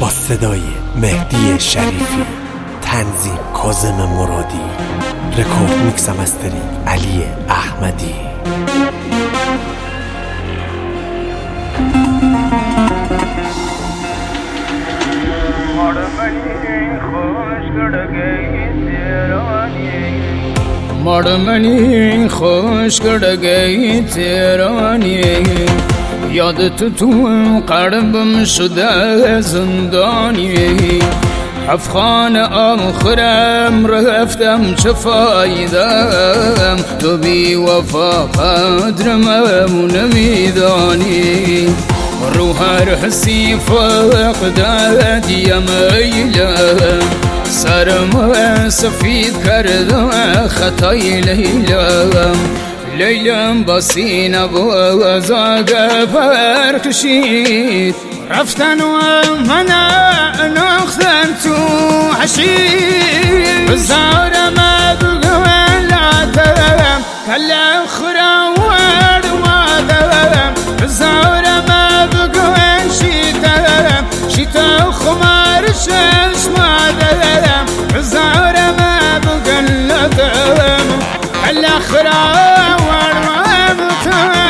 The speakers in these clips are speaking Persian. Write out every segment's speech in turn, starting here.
با صدای مهدی شریفی، تنظیم کاظم مرادی، رکورد میکس مسترینگ علی احمدی. مردمنی خوش کردگی تیرانی، یادت تو قلبم شده زندانی. افغان آخرم رفتم چه فایدم، تو بی وفا قدرم نمیدانی. رو هر حسی فقدت میلم، سرم سفید کردم خطای لیلم با سینه بازاق برکشید. رفتن و من ناختن تو حشید، بزارم بگولاتم کلم خراورد وادم، بزارم بگول شیتا خمار ششمادم، بزارم بگولاتم کلم خراورد وادم.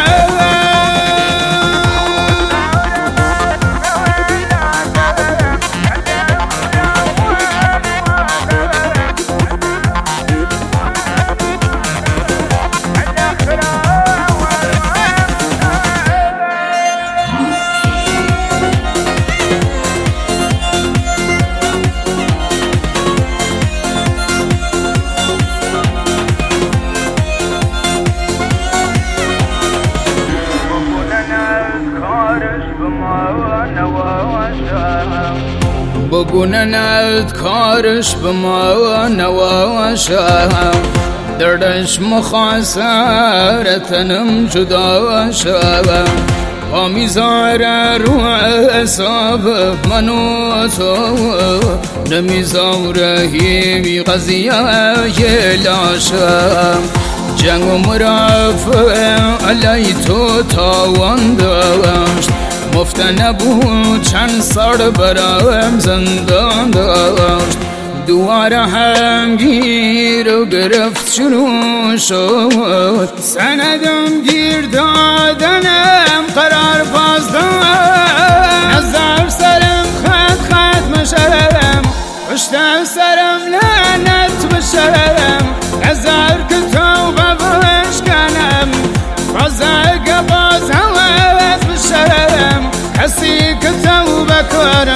بگونند کارش به ما نواشم، دردش مخاسرتنم جدا شم. پا میذاره رو حساب من و تو، نمیذاره هیچ قضیه لاشم. جنگ و مرافع علی تو تاوان داشت، مفت نبود چند سال برایم زندان داشت. دواره هم گیر و گرفت شروع شد، سندم گیر دادنم قرار باز داد. نظر سرم خط مشرم، پشت سرم لعنت بشرم. نظر که توبه بشکنم، بازه باز هوس بشرم. کسی که توبه کنه